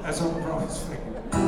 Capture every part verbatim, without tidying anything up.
That's all the prophets think.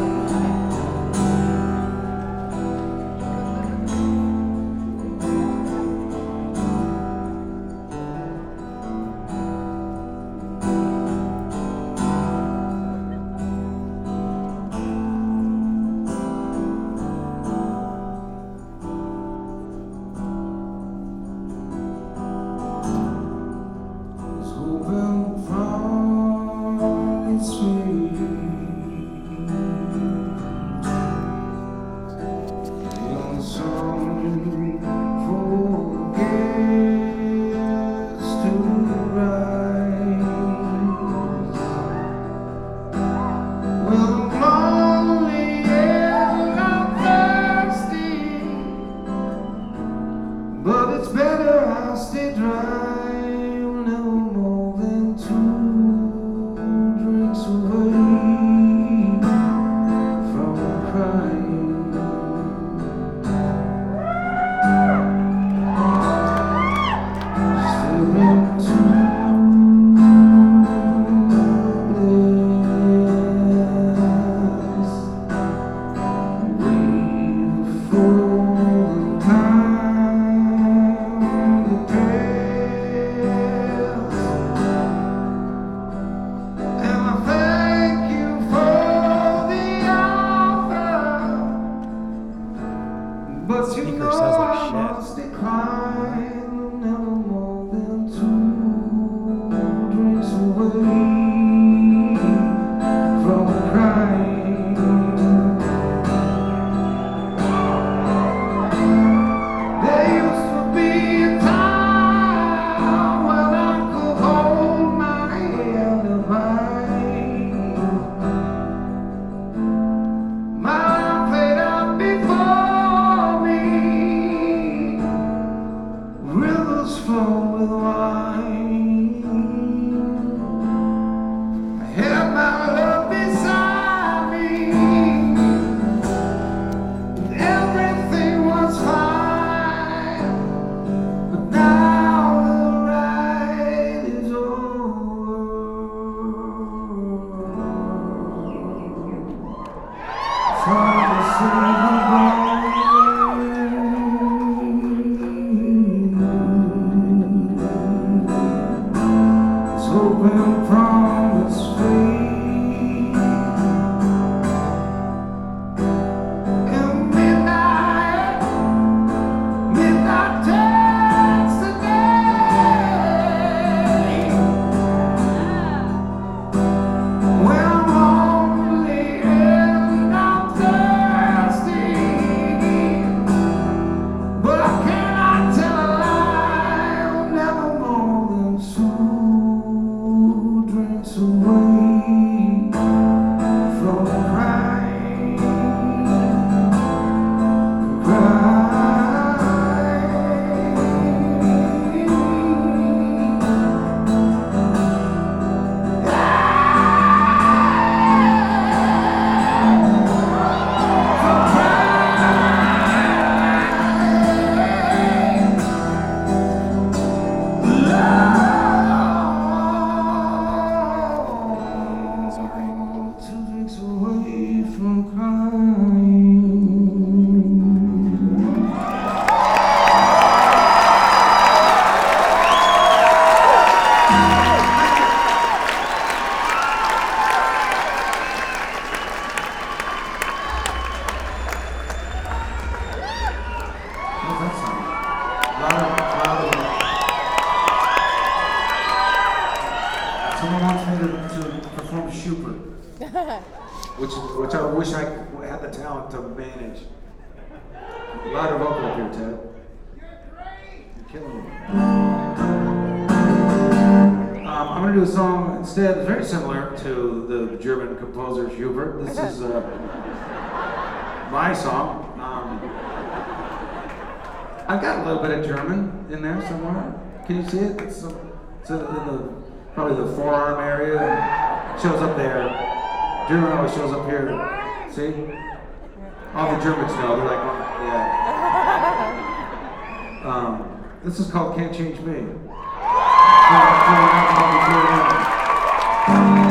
But it's better I stay dry, never more than two drinks away from crying. Still into bliss, waiting for the time. But you know I must decline, never more than two drinks away from crying. There used to be a time when I could hold my head up high. My played out before me, rivers flow with wine. I had my love beside me, everything was fine. But now the ride is over. Time to say goodbye. Open promise fade, and midnight, midnight takes the day. When I'm lonely and I'm thirsty, but I cannot tell a lie, never more than two drinks away from crying, crying. Two drinks away from crying. How's that sound? Louder, louder. Someone wants me to, to perform Schubert, which which I wish I had the talent to manage. Louder vocal up here, Ted. You're killing me. Um, I'm going to do a song instead very similar to the German composer Schubert. This is uh, my song. Um, I've got a little bit of German in there somewhere. Can you see it? It's, uh, it's uh, in the, probably the forearm area. It shows up there. German always shows up here. See? All the Germans know. They're like, yeah. Um, this is called Can't Change Me.